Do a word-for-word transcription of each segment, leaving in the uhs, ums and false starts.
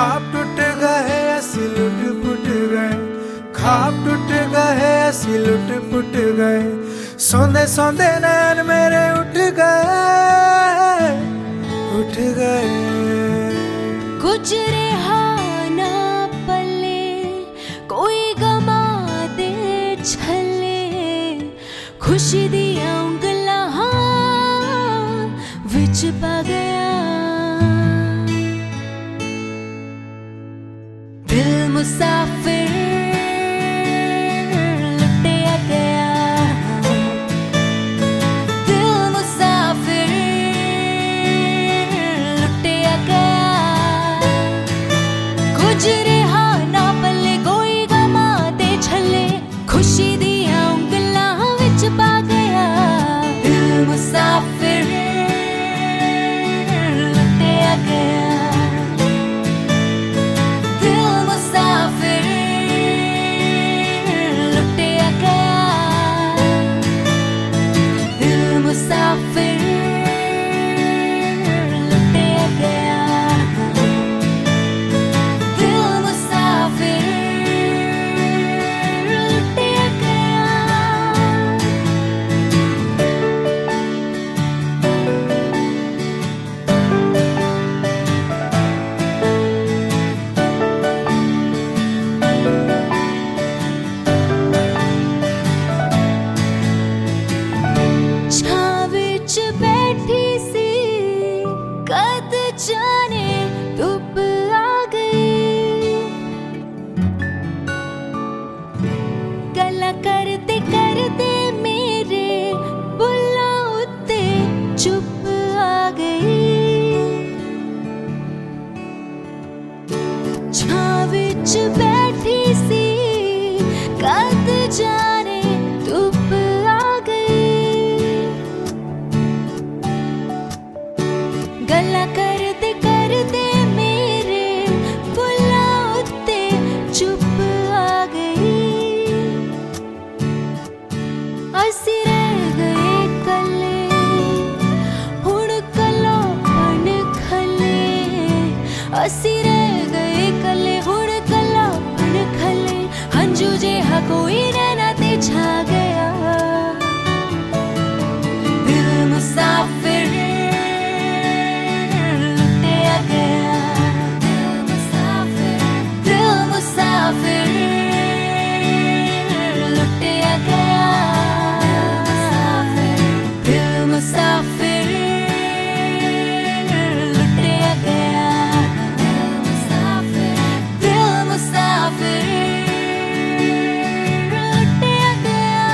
ख्वाब टूट गए ऐसी लुट पुट गए, ख्वाब टूट गए ऐसी लुट पुट गए, सोंदे सोंदे नैन मेरे उठ गए उठ गए। गुजरे ना पले कोई गमा दे छले, खुशी दिया उंगला विच पा गया। दिल मुसाफिर लुटिया गया, दिल मुसाफिर लुटिया गया। गुजरे ना पले कोई गमा दे छले, खुशी दिया उंगला विच पा गया। दिल मुसाफिर लुटिया गया, जाने धूप आ गई। गला करते करते मेरे बुल्ला उत्ते चुप आ गई। छां विच बैठी सी कद जाने धूप आ गई। गला कर असी रह गए कले हुण कला बन खले, असी रह गए कले हुण कला बन खले। हंजू जेहा कोई नैना ते छा गया। दिल मुसाफिर लुटिया गया, दिल मुसाफिर दिल मुसाफिर लुटिया गया। मुसाफिर लुटिया गया, मुसाफिर दिल मुसाफिर लुटिया गया।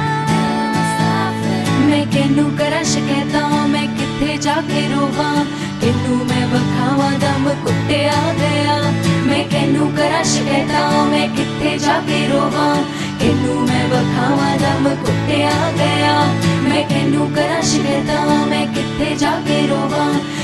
मैं किनू करा शिकायता, मैं किथे जाके रोवा, किनू मैं वखावा दम कुटिया गया। मैं किनू करा शिकायता, मैं किथे जाके रोवा, किनू मैं वखावा दम कुटिया गया। मैं किनू करा शिकायता, मैं किथे जाके रोवा।